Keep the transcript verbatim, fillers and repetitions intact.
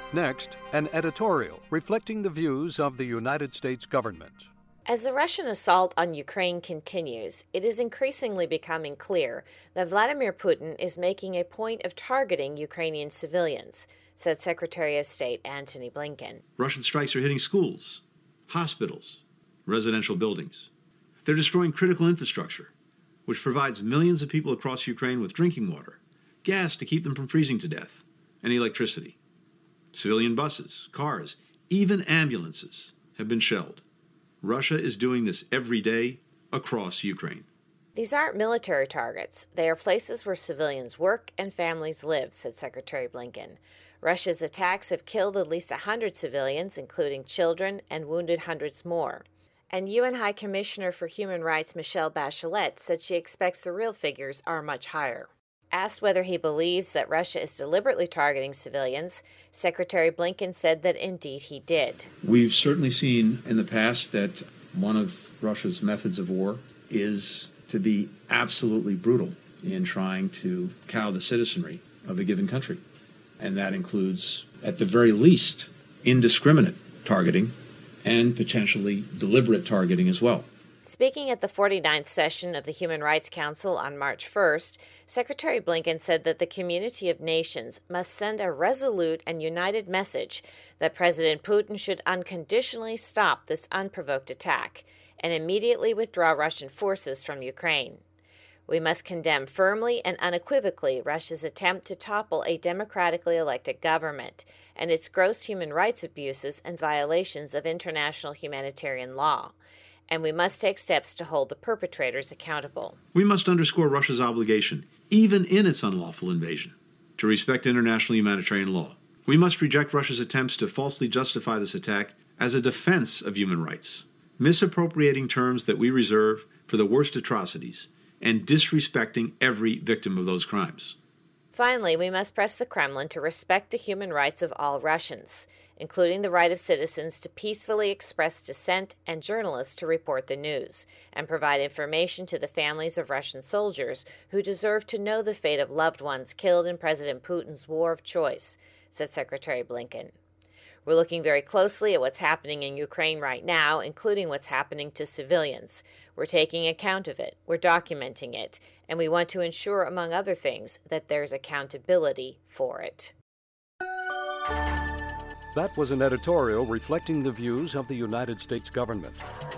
Next, an editorial reflecting the views of the United States government. As the Russian assault on Ukraine continues, it is increasingly becoming clear that Vladimir Putin is making a point of targeting Ukrainian civilians, said Secretary of State Antony Blinken. Russian strikes are hitting schools, hospitals, residential buildings. They're destroying critical infrastructure, which provides millions of people across Ukraine with drinking water, gas to keep them from freezing to death, and electricity. Civilian buses, cars, even ambulances have been shelled. Russia is doing this every day across Ukraine. These aren't military targets. They are places where civilians work and families live, said Secretary Blinken. Russia's attacks have killed at least one hundred civilians, including children, and wounded hundreds more. And U N High Commissioner for Human Rights Michelle Bachelet said she expects the real figures are much higher. Asked whether he believes that Russia is deliberately targeting civilians, Secretary Blinken said that indeed he did. We've certainly seen in the past that one of Russia's methods of war is to be absolutely brutal in trying to cow the citizenry of a given country. And that includes, at the very least, indiscriminate targeting and potentially deliberate targeting as well. Speaking at the forty-ninth session of the Human Rights Council on March first, Secretary Blinken said that the community of nations must send a resolute and united message that President Putin should unconditionally stop this unprovoked attack and immediately withdraw Russian forces from Ukraine. We must condemn firmly and unequivocally Russia's attempt to topple a democratically elected government and its gross human rights abuses and violations of international humanitarian law. And we must take steps to hold the perpetrators accountable. We must underscore Russia's obligation, even in its unlawful invasion, to respect international humanitarian law. We must reject Russia's attempts to falsely justify this attack as a defense of human rights, misappropriating terms that we reserve for the worst atrocities and disrespecting every victim of those crimes. Finally, we must press the Kremlin to respect the human rights of all Russians, including the right of citizens to peacefully express dissent and journalists to report the news, and provide information to the families of Russian soldiers who deserve to know the fate of loved ones killed in President Putin's war of choice, said Secretary Blinken. We're looking very closely at what's happening in Ukraine right now, including what's happening to civilians. We're taking account of it, we're documenting it, and we want to ensure, among other things, that there's accountability for it. That was an editorial reflecting the views of the United States government.